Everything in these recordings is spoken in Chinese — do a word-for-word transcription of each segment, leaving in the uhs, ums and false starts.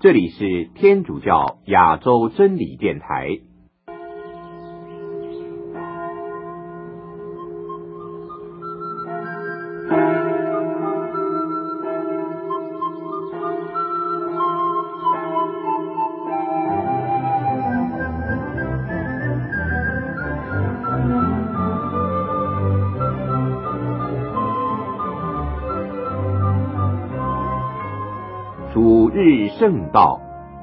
这里是天主教亚洲真理电台。主日圣道，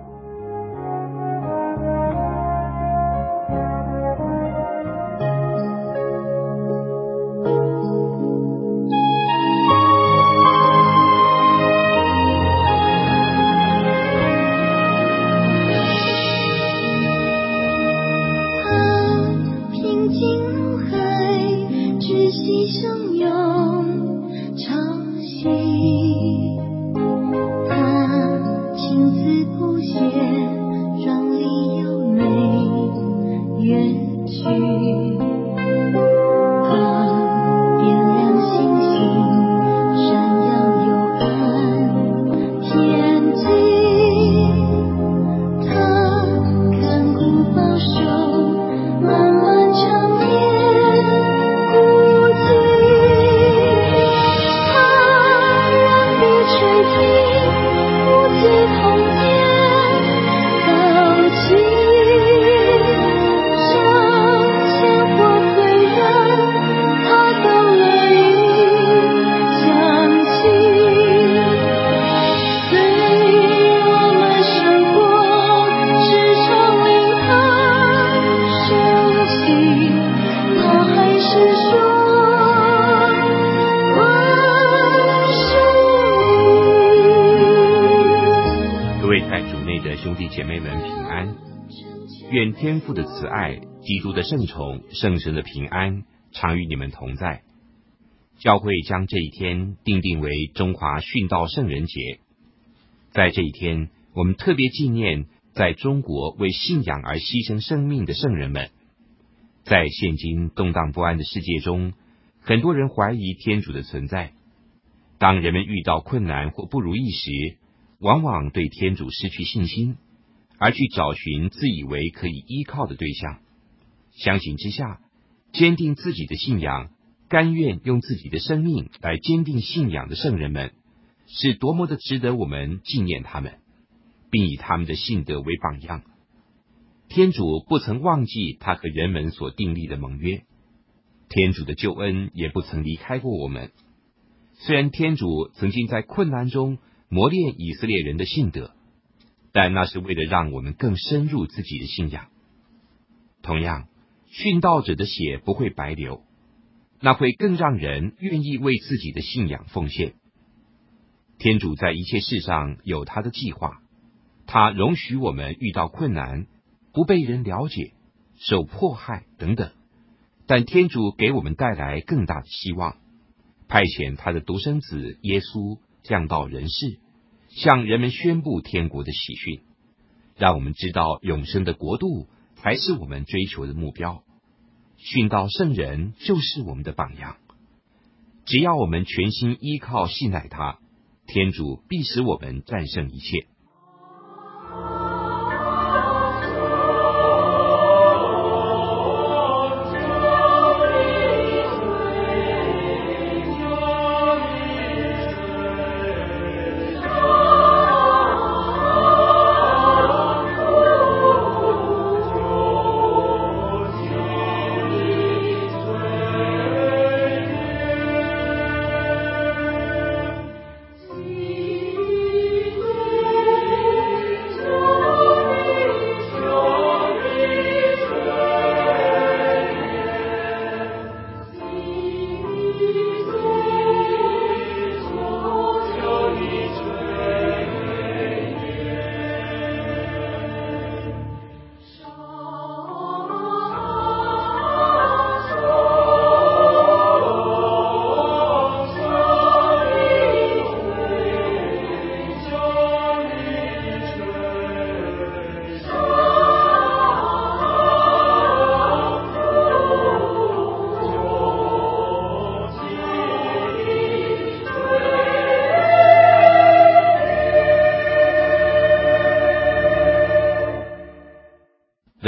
愿天父的慈爱、基督的圣宠、圣神的平安常与你们同在。教会将这一天定定为中华殉道圣人节。在这一天，我们特别纪念在中国为信仰而牺牲生命的圣人们。在现今动荡不安的世界中，很多人怀疑天主的存在。当人们遇到困难或不如意时，往往对天主失去信心，而去找寻自以为可以依靠的对象。相形之下，坚定自己的信仰，甘愿用自己的生命来坚定信仰的圣人们，是多么的值得我们纪念他们，并以他们的信德为榜样。天主不曾忘记他和人们所订立的盟约，天主的救恩也不曾离开过我们。虽然天主曾经在困难中磨练以色列人的信德，但那是为了让我们更深入自己的信仰。同样，殉道者的血不会白流，那会更让人愿意为自己的信仰奉献。天主在一切事上有他的计划，他容许我们遇到困难，不被人了解，受迫害等等，但天主给我们带来更大的希望，派遣他的独生子耶稣降到人世，向人们宣布天国的喜讯，让我们知道永生的国度才是我们追求的目标。殉道圣人就是我们的榜样。只要我们全心依靠信赖他，天主必使我们战胜一切。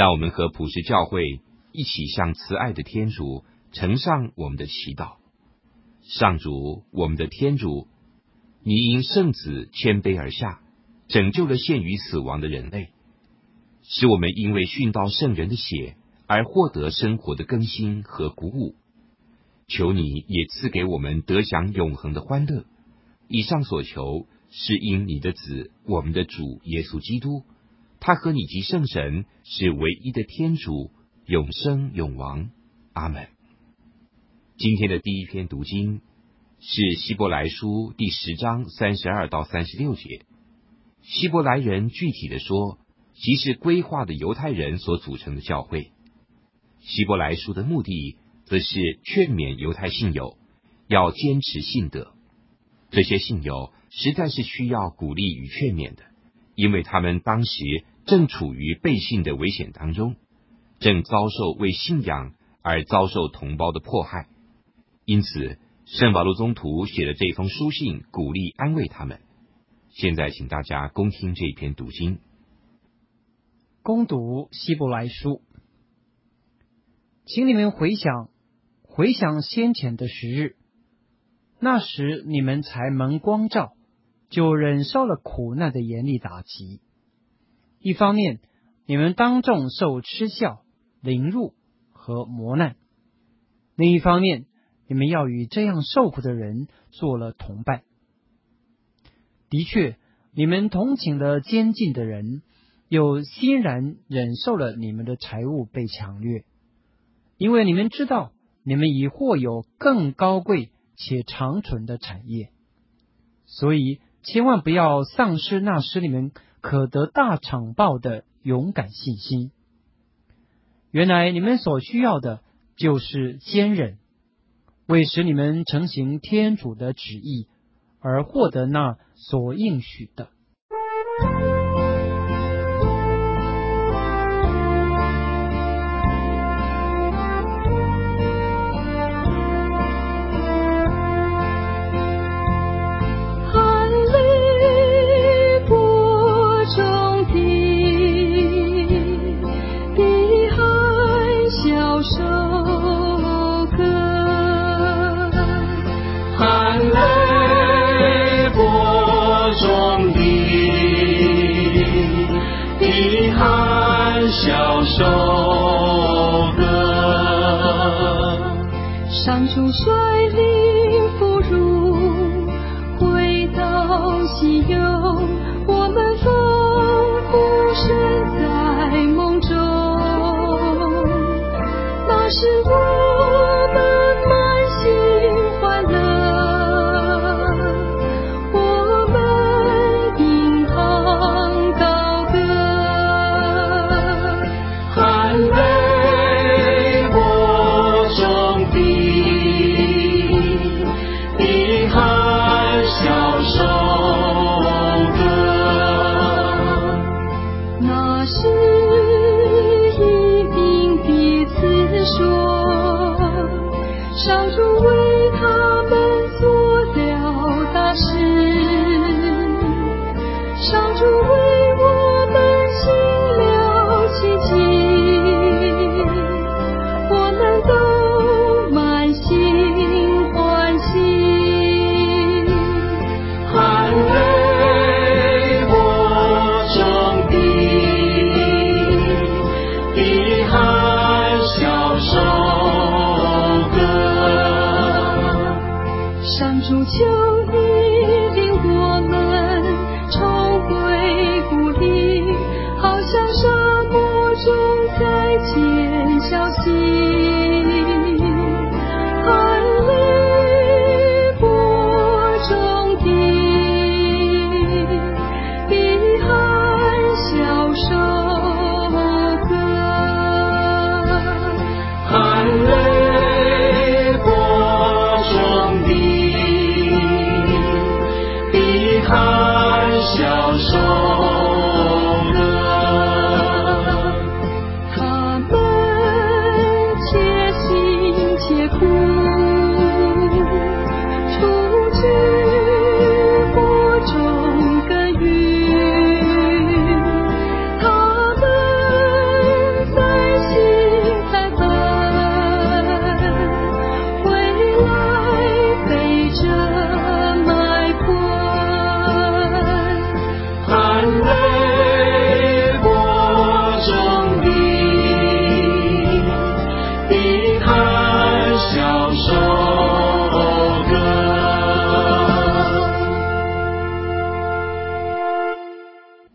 让我们和普世教会一起向慈爱的天主呈上我们的祈祷。上主，我们的天主，你因圣子谦卑而下，拯救了陷于死亡的人类，使我们因为殉道圣人的血而获得生活的更新和鼓舞。求你也赐给我们得享永恒的欢乐。以上所求是因你的子，我们的主耶稣基督，他和你及圣神是唯一的天主，永生永王。阿们。今天的第一篇读经是希伯来书第十章三十二到三十六节。希伯来人具体的说，即是规划的犹太人所组成的教会。希伯来书的目的则是劝勉犹太信友要坚持信德。这些信友实在是需要鼓励与劝勉的，因为他们当时正处于背信的危险当中，正遭受为信仰而遭受同胞的迫害。因此圣保禄宗徒写了这封书信，鼓励安慰他们。现在请大家恭听这篇读经。 恭读希伯来书。请你们回想回想先前的时日，那时你们才蒙光照，就忍受了苦难的严厉打击。一方面，你们当众受嗤笑、凌辱和磨难；另一方面，你们要与这样受苦的人做了同伴。的确，你们同情了监禁的人，又欣然忍受了你们的财物被抢掠，因为你们知道，你们已获有更高贵且长存的产业，所以千万不要丧失那使你们可得大赏报的勇敢信心。原来你们所需要的就是坚忍，为使你们承行天主的旨意，而获得那所应许的。 小首歌，上主率领俘虏回到西游，我们丰富身在梦中，那是我们满心欢乐，我们因航高歌。含泪播种地，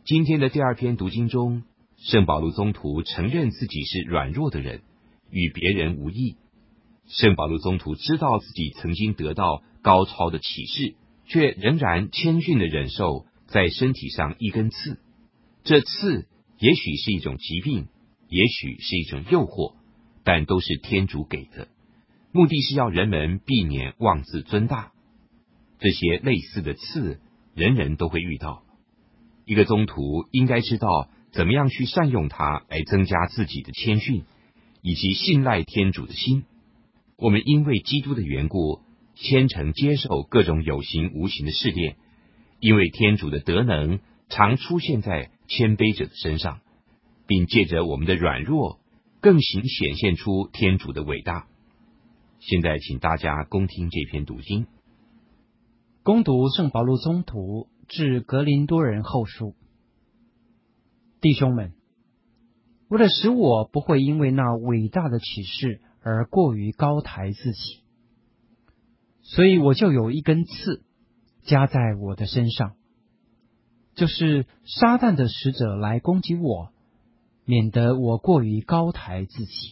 今天的第二篇读经中，圣保禄宗徒承认自己是软弱的人，与别人无异。圣保禄宗徒知道自己曾经得到高超的启示，却仍然谦逊地忍受在身体上一根刺。这刺也许是一种疾病，也许是一种诱惑，但都是天主给的，目的是要人们避免妄自尊大。这些类似的刺，人人都会遇到。一个宗徒应该知道怎么样去善用它，来增加自己的谦逊，以及信赖天主的心。我们因为基督的缘故，虔诚接受各种有形无形的试炼，因为天主的德能常出现在谦卑者的身上，并借着我们的软弱，更行显现出天主的伟大。现在请大家恭听这篇读经。 恭读圣保禄宗徒致格林多人后书。弟兄们，为了使我不会因为那伟大的启示而过于高抬自己，所以我就有一根刺加在我的身上，就是撒旦的使者来攻击我，免得我过于高抬自己。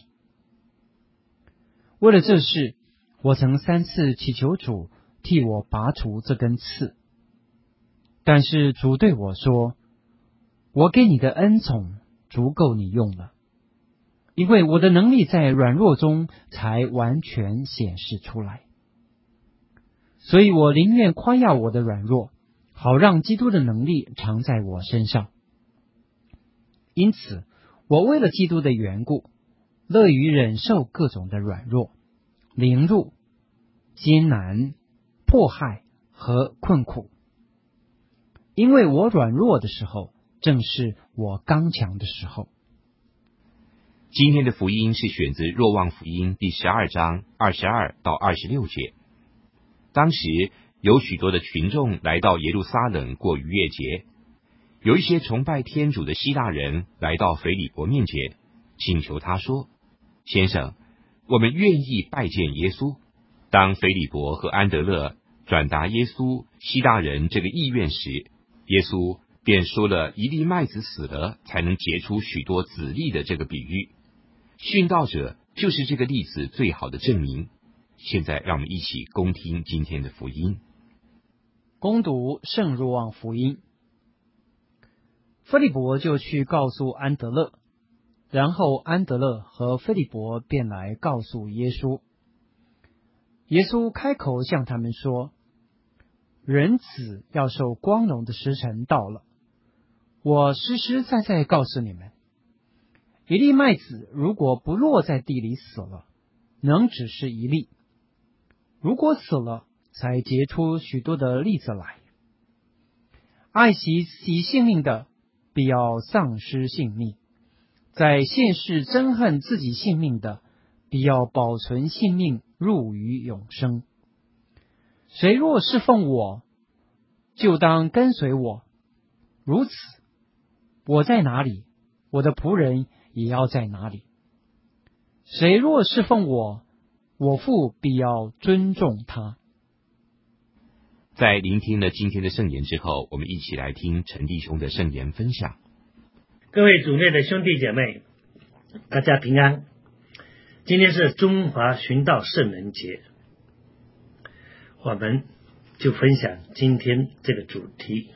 为了这事，我曾三次祈求主替我拔除这根刺，但是主对我说，我给你的恩宠足够你用了，因为我的能力在软弱中才完全显示出来。所以我宁愿夸耀我的软弱，好让基督的能力常在我身上。因此，我为了基督的缘故，乐于忍受各种的软弱、凌辱、艰难、迫害和困苦，因为我软弱的时候，正是我刚强的时候。 今天的福音是选自若望福音第十二章二十二到二十六节。当时有许多的群众来到耶路撒冷过逾越节，有一些崇拜天主的希腊人来到腓利伯面前，请求他说，先生，我们愿意拜见耶稣。当腓利伯和安德勒转达耶稣希腊人这个意愿时，耶稣便说了一粒麦子死了才能结出许多子粒的这个比喻。殉道者就是这个例子最好的证明。现在让我们一起恭听今天的福音。 恭读圣若望福音。腓利伯就去告诉安德勒，然后安德勒和腓利伯便来告诉耶稣。耶稣开口向他们说，人子要受光荣的时辰到了。我实实在在告诉你们，一粒麦子如果不落在地里死了，能只是一粒；如果死了，才结出许多的粒子来。爱惜其性命的，必要丧失性命；在现世憎恨自己性命的，必要保存性命，入于永生。谁若侍奉我，就当跟随我。如此，我在哪里，我的仆人也要在哪里。谁若侍奉我，我父必要尊重他。 在聆听了今天的圣言之后，我们一起来听陈弟兄的圣言分享。 各位主内的兄弟姐妹，大家平安。今天是中华殉道圣人节，我们就分享今天这个主题。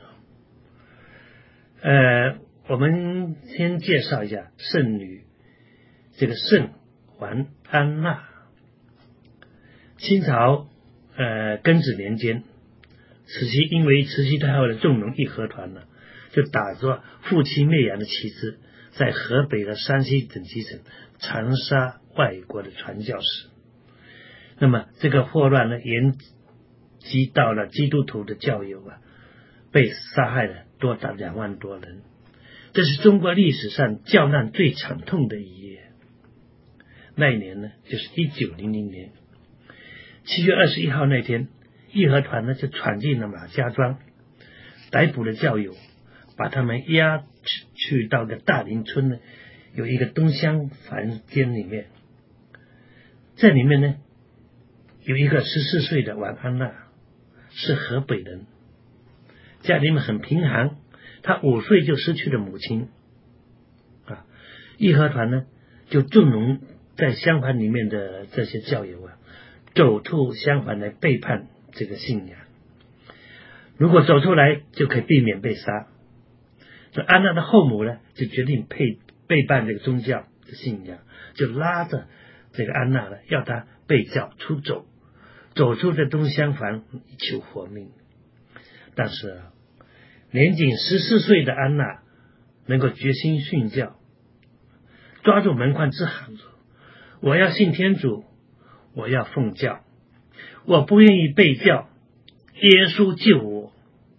呃，我们先介绍一下圣女，这个圣环安娜。清朝呃庚子年间，慈禧因为慈禧太后的纵容义和团呢，就打着负妻灭洋的旗帜，在河北和山西等几省残杀外国的传教士。那么这个祸乱呢，延及到了基督徒的教友啊，被杀害了多达两万多人。这是中国历史上教难最惨痛的一页。那一年呢，就是一九零零年七月二十一号那天，义和团呢就闯进了马家庄，逮捕了教友，把他们押去到个大林村呢，有一个东厢房间里面。这里面呢，有一个十四岁的王安娜，是河北人，家里面很贫寒， 他五岁就失去了母亲啊。义和团呢，就纵容在襄樊里面的这些教友啊，走出襄樊来背叛这个信仰。如果走出来，就可以避免被杀。所以安娜的后母呢，就决定背背叛这个宗教的信仰，就拉着这个安娜呢，要她被教出走，走出这东襄樊以求活命。但是啊，年仅十四岁的安娜能够决心殉教，抓住门框直喊着：“我要信天主，我要奉教，我不愿意被教，耶稣救我。”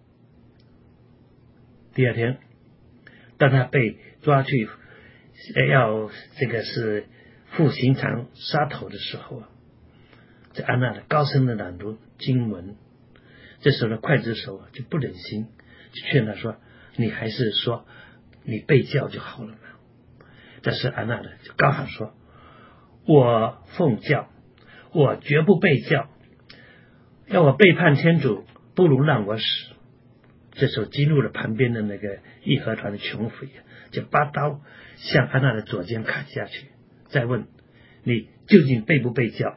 第二天，当他被抓去要这个是赴刑场杀头的时候啊，这安娜的高声的朗读经文，这时候呢，刽子手就不忍心，就劝他说：“你还是说你被教就好了嘛。”但是安娜呢，就高喊说：“我奉教，我绝不被教，要我背叛天主，不如让我死。”这时候激怒了旁边的那个义和团的穷匪，就拔刀向安娜的左肩砍下去，再问：“你究竟被不被教？”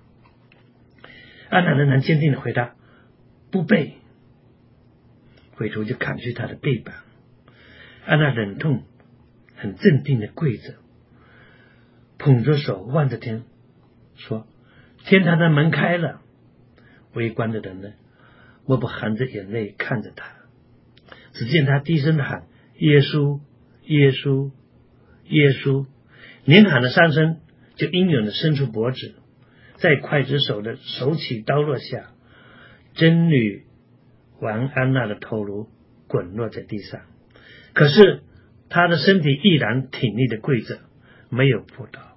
安娜仍然坚定的回答：“不背。”匪徒就砍去他的背膀。安娜忍痛很镇定的跪着，捧着手望着天说：“天堂的门开了。”围观的人呢，莫不含着眼泪看着他。只见他低声的喊：“耶稣，耶稣，耶稣！”连喊了三声，就英勇的伸出脖子，在刽子手的手起刀落下，真女王安娜的头颅滚落在地上。可是她的身体依然挺立的跪着，没有扑倒。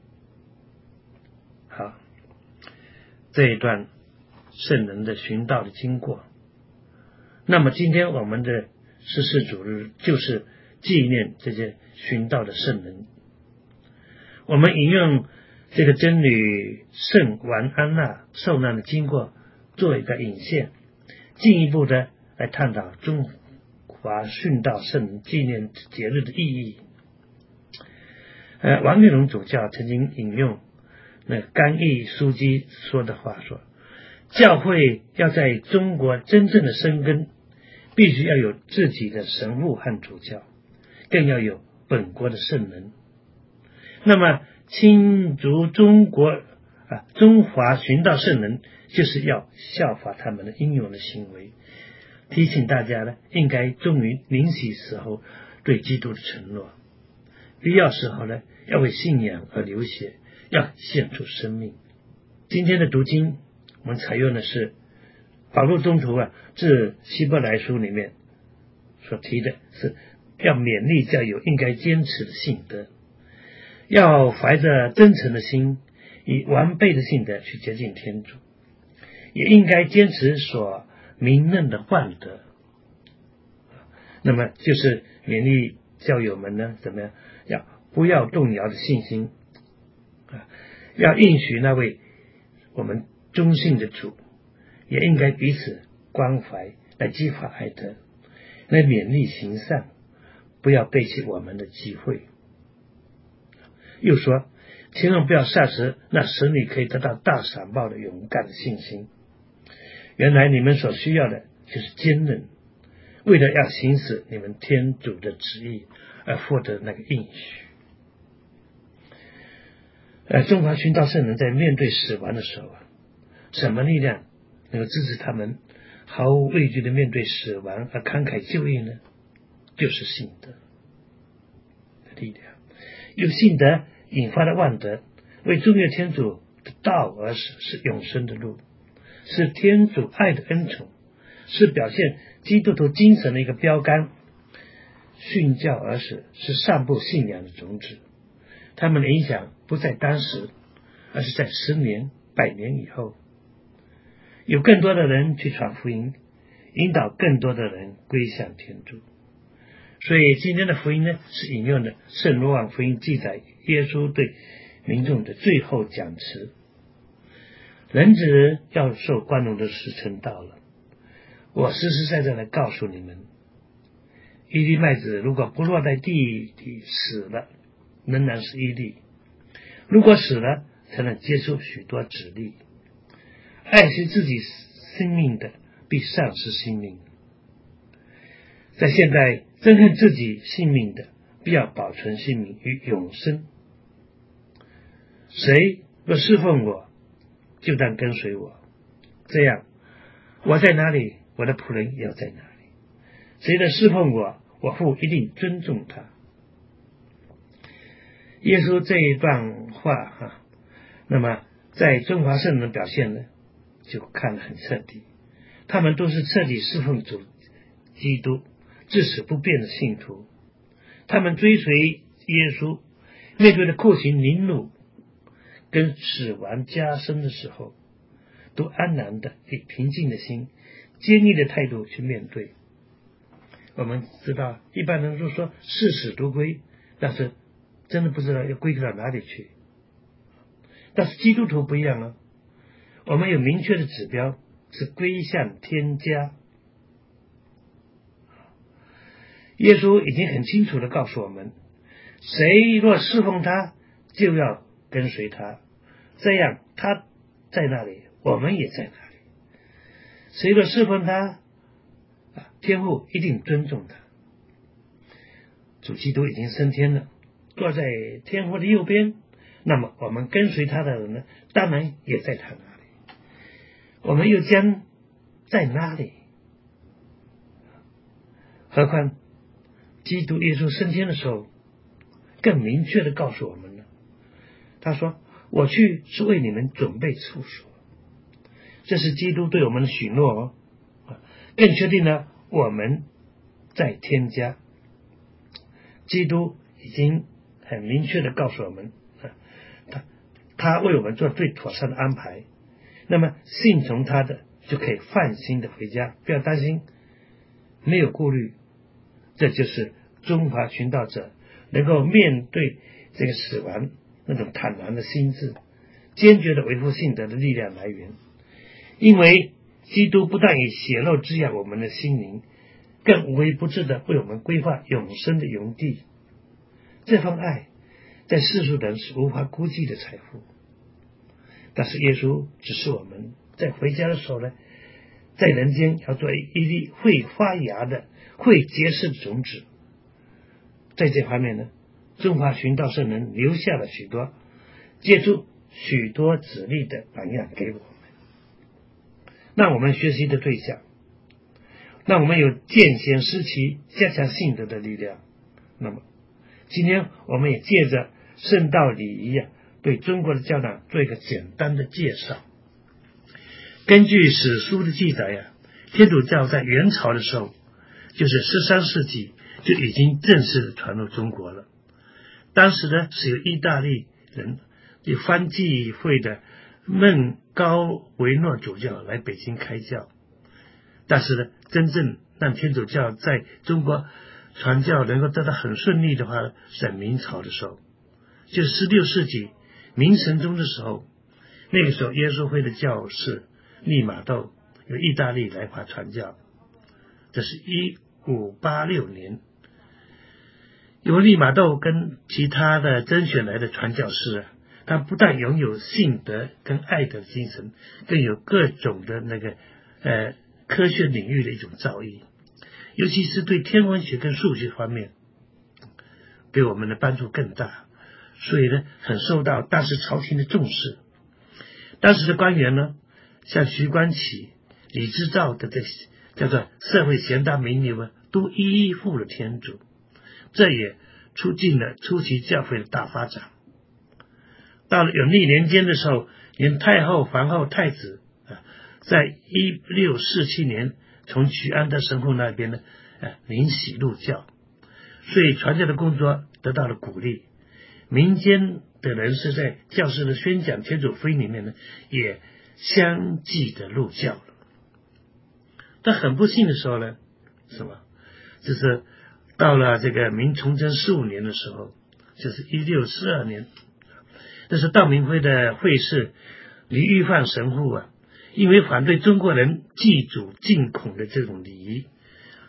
好，这一段圣人的寻道的经过。那么今天我们的十四主日就是纪念这些寻道的圣人。我们引用这个真女圣王安娜受难的经过做一个引线，进一步的来探讨中华殉道圣人纪念节日的意义。呃，王玉龙主教曾经引用那甘义枢机说的话说：“教会要在中国真正的生根，必须要有自己的神父和主教，更要有本国的圣人。那么庆祝中国啊中华寻道圣人，就是要效法他们的英勇的行为，提醒大家呢，应该忠于临死时候对基督的承诺，必要时候呢，要为信仰而流血，要献出生命。”今天的读经，我们采用的是保禄宗徒啊自希伯来书里面所提的，是要勉励教友应该坚持的信德，要怀着真诚的心，以完备的信德去接近天主，也应该坚持所明认的患德。那么就是勉励教友们呢，怎么样？要不要动摇的信心啊？要应许那位我们忠信的主，也应该彼此关怀，来激发爱德，来勉励行善，不要背弃我们的机会。又说，千万不要丧失那使你可以得到大赏报的勇敢的信心。原来你们所需要的就是坚韧，为了要行使你们天主的旨意而获得那个应许。呃，中华寻道圣人在面对死亡的时候啊，什么力量能够支持他们毫无畏惧的面对死亡而慷慨就义呢？就是信德的力量。有信德引发的万德，为忠于天主的道而死，是永生的路，是天主爱的恩宠，是表现基督徒精神的一个标杆。殉教而死是散布信仰的种子，他们的影响不在当时，而是在十年、百年以后，有更多的人去传福音，引导更多的人归向天主。所以今天的福音呢，是引用的圣若望福音记载耶稣对民众的最后讲词：人子要受光荣的时辰到了，我实实在在的告诉你们， 一粒麦子如果不落在地里死了，仍然是一粒；如果死了，才能结出许多子粒。爱惜自己生命的，必丧失性命；在现在憎恨自己性命的，必要保存性命与永生。谁若侍奉我，就当跟随我，这样我在哪里，我的仆人也要在哪里。谁若侍奉我，我父一定尊重他。耶稣这一段话啊，那么在中华圣人表现呢，就看得很彻底。他们都是彻底侍奉主基督，至死不变的信徒。他们追随耶稣，面对了酷刑凌辱跟死亡加深的时候，都安然的以平静的心、坚毅的态度去面对。我们知道一般人都说视死如归，但是真的不知道要归到哪里去。但是基督徒不一样了，我们有明确的指标，是归向天家。耶稣已经很清楚地告诉我们，谁若侍奉他，就要跟随他，这样他在那里，我们也在那里。谁若侍奉他，天父一定尊重他。主基督已经升天了，坐在天父的右边，那么我们跟随他的人呢，当然也在他那里。我们又将在哪里？何况基督耶稣升天的时候，更明确地告诉我们了。他说：“我去是为你们准备处所。”这是基督对我们的许诺哦，更确定了我们在天家。基督已经很明确地告诉我们，他他为我们做最妥善的安排。那么信从他的就可以放心的回家，不要担心，没有顾虑。这就是中华寻道者能够面对这个死亡那种坦然的心智，坚决的维护信德的力量来源。因为基督不但以血肉滋养我们的心灵，更无微不至的为我们规划永生的永地。这份爱在世俗人是无法估计的财富，但是耶稣只是我们在回家的时候呢，在人间要做一粒会发芽的、会结实的种子。在这方面呢，中华寻道圣人留下了许多结出许多子粒的榜样给我们，让我们学习的对象，让我们有见贤思齐、加强信德的力量。那么今天我们也借着圣道礼仪啊，对中国的教堂做一个简单的介绍。根据史书的记载呀、啊，天主教在元朝的时候，就是十三世纪就已经正式的传入中国了。当时呢，是由意大利人有方济会的孟高维诺主教来北京开教。但是呢，真正让天主教在中国传教能够得到很顺利的话，是在明朝的时候，就是十六世纪明神宗的时候。那个时候耶稣会的教士利玛窦由意大利来华传教，这是一五八六年。由利玛窦跟其他的甄选来的传教士啊，他不但拥有信德跟爱德的精神，更有各种的那个呃科学领域的一种造诣，尤其是对天文学跟数学方面给我们的帮助更大，所以呢，很受到当时朝廷的重视。当时的官员呢，像徐光启、李之兆的这些叫做社会贤达名流啊，都依附了天主，这也促进了初期教会的大发展。到了永历年间的时候，连太后、皇后、太子啊，在一六四七年从曲安德神父那边呢，啊，领洗入教，所以传教的工作得到了鼓励。民间的人士在教士的宣讲天主福音里面呢，也相继的入教了。但很不幸的时候呢，什么？就是到了这个明崇祯十五年的时候，就是一六四二年，那是道明会的会士李玉范神父啊，因为反对中国人祭祖敬孔的这种礼仪，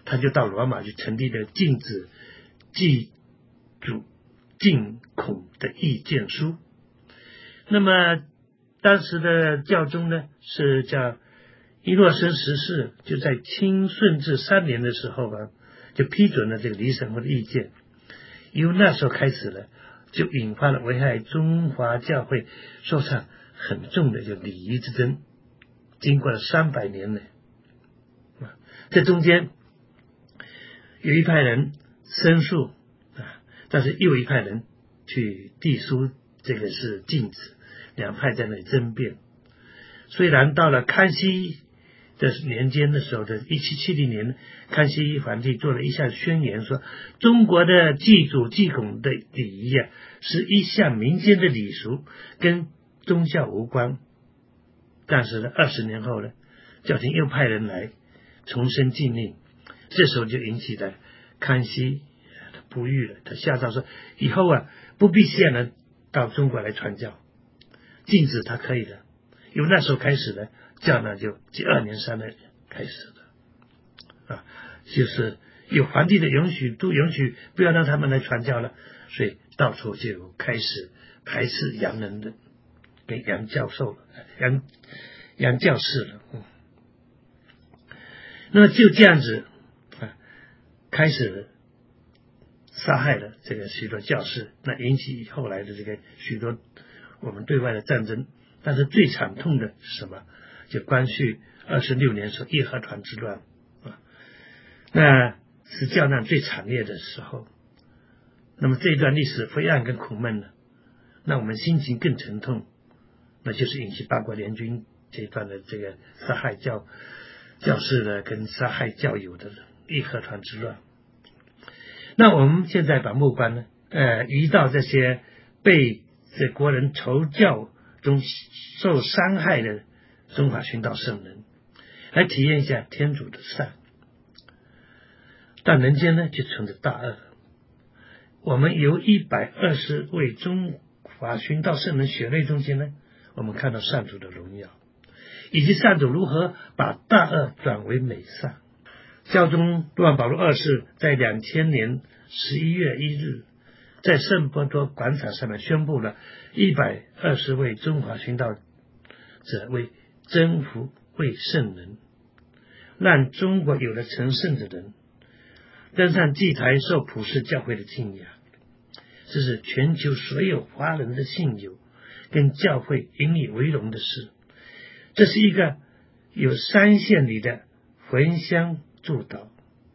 他就到罗马去成立了禁止祭祖禁孔的意见书。那么当时的教宗呢是叫伊诺森十世，就在清顺治三年的时候啊，就批准了这个离神会的意见。由那时候开始了，就引发了危害中华教会受上很重的就礼仪之争，经过了三百年呢。这中间有一派人申诉啊，但是又一派人去递书，这个是禁止，两派在那里争辩。虽然到了康熙的年间的时候的一七七零年，康熙皇帝做了一项宣言，说中国的祭祖祭孔的礼仪啊，是一项民间的礼俗，跟宗教无关。但是呢，二十年后呢，教廷又派人来重申禁令，这时候就引起了康熙的不悦了。他下诏说，以后啊，不必西洋人到中国来传教，禁止他可以的。由那时候开始呢，教呢就接二连三的开始的啊，就是有皇帝的允许，都允许不要让他们来传教了，所以到处就开始排斥洋人的，跟洋教授了，洋洋教士了。嗯，那么就这样子啊，开始杀害了这个许多教士，那引起后来的这个许多我们对外的战争。但是最惨痛的是什么？就光绪二十六年时候义和团之乱啊，那是教难最惨烈的时候。那么这一段历史灰暗跟苦闷呢，那我们心情更沉痛，那就是引起八国联军这一段的这个杀害教教士的跟杀害教友的义和团之乱。那我们现在把目光呢，呃，移到这些被这国人仇教中受伤害的中华殉道圣人，来体验一下天主的善。但人间呢，就存着大恶。我们由一百二十位中华殉道圣人血泪中间呢，我们看到上主的荣耀，以及上主如何把大恶转为美善。教宗若望保禄二世在两千年十一月一日，在圣伯多广场上面宣布了一百二十位中华殉道者为征服为圣人，让中国有了成圣的人，登上祭台受普世教会的敬仰。这是全球所有华人的信友跟教会引以为荣的事。这是一个有三线里的焚香祝祷。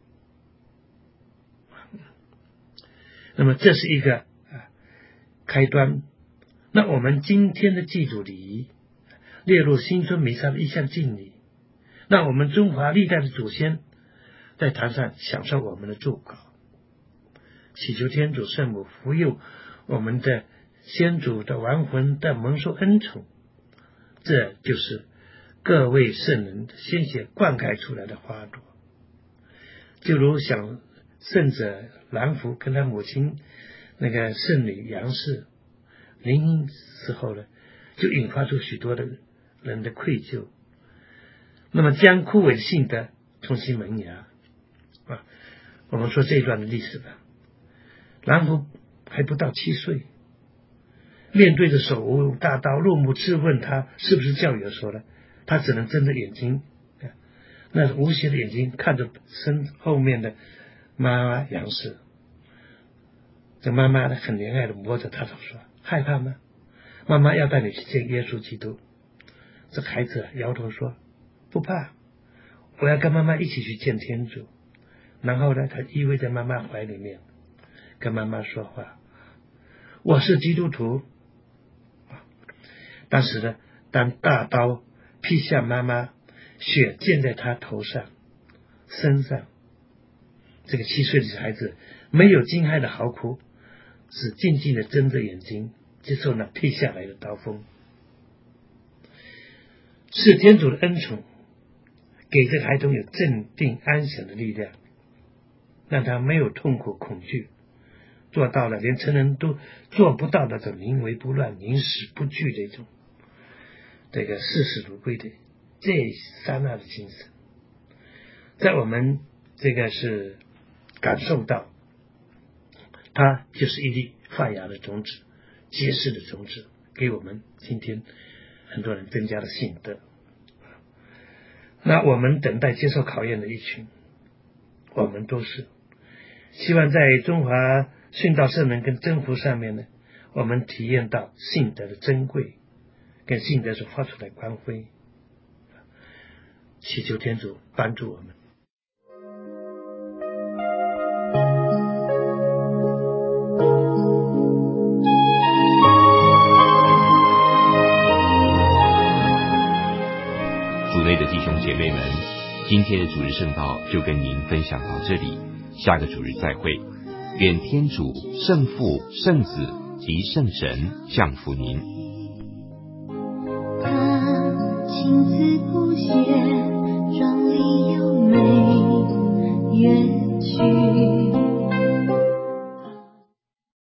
那么这是一个啊开端。那我们今天的祭祖礼仪列入新春弥撒的一项敬礼，那我们中华历代的祖先在坛上享受我们的祝告，祈求天主圣母福佑我们的先祖的亡魂的蒙受恩宠。这就是各位圣人的鲜血灌溉出来的花朵。就如想圣者兰福跟他母亲那个圣女杨氏临死后呢，就引发出许多的人的愧疚，那么将枯萎的信德重新萌芽啊。我们说这一段的历史吧，兰福还不到七岁，面对着手无大刀入目质问他是不是教友的时候呢，他只能睁着眼睛，那无邪的眼睛看着身后面的妈妈杨氏。这妈妈呢很怜爱的摸着他头说，害怕吗？妈妈要带你去见耶稣基督。这孩子摇头说，不怕，我要跟妈妈一起去见天主。然后呢，他依偎在妈妈怀里面跟妈妈说话，我是基督徒。当时呢，当大刀劈下妈妈，血溅在他头上身上，这个七岁的孩子没有惊骇的嚎哭，只静静的睁着眼睛接受那劈下来的刀锋。是天主的恩宠给这个孩童有镇定安详的力量，让他没有痛苦恐惧，做到了连成人都做不到的这临危不乱宁死不惧的一种这个视死如归的这刹那的精神。在我们这个是感受到，它就是一粒发芽的种子，结实的种子，给我们今天很多人增加了信德。那我们等待接受考验的一群，我们都是希望在中华殉道圣人跟征服上面呢，我们体验到信德的珍贵，跟信德所发出的光辉，祈求天主帮助我们。 主内的弟兄姐妹们，今天的主日圣道就跟您分享到这里，下个主日再会。愿天主、圣父、圣子及圣神降福您。 他亲自谱写